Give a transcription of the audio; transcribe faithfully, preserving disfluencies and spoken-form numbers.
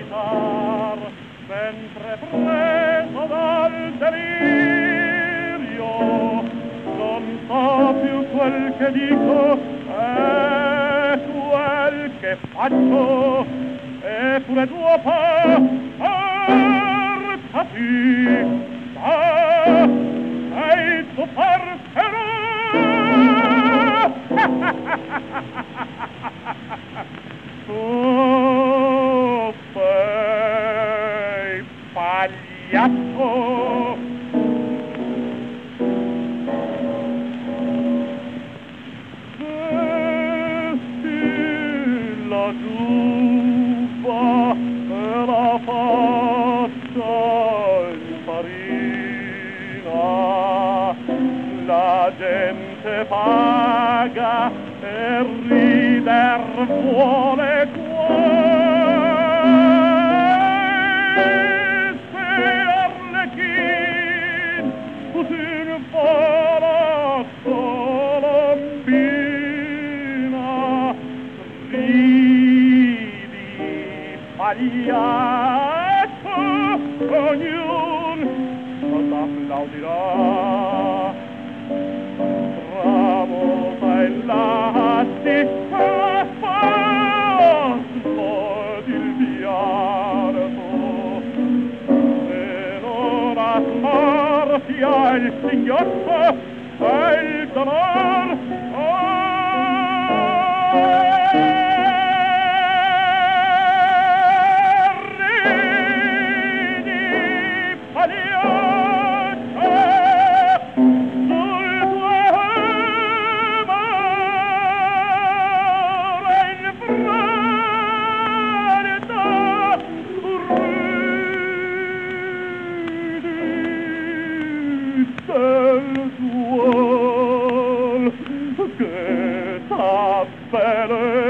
meditar, mentre preso dal delirio, non so più quel che dico e quel che faccio, eppure dopo portati, ah, sei tu porterò. Tu sei pagliaccio. Vesti la giubba e la faccia in farina, la gente paga e rider vuole queste arlechin in palazzo Lombina. Ridi pagliaccio, ognun t'applaudirà. Tramonta il lassi spasmo il biardo, e non asmartia il singhiozzo e il dolor. Ridi pagliaccio, sul tuo amore in fredda ridi del duol che t'abbellezza.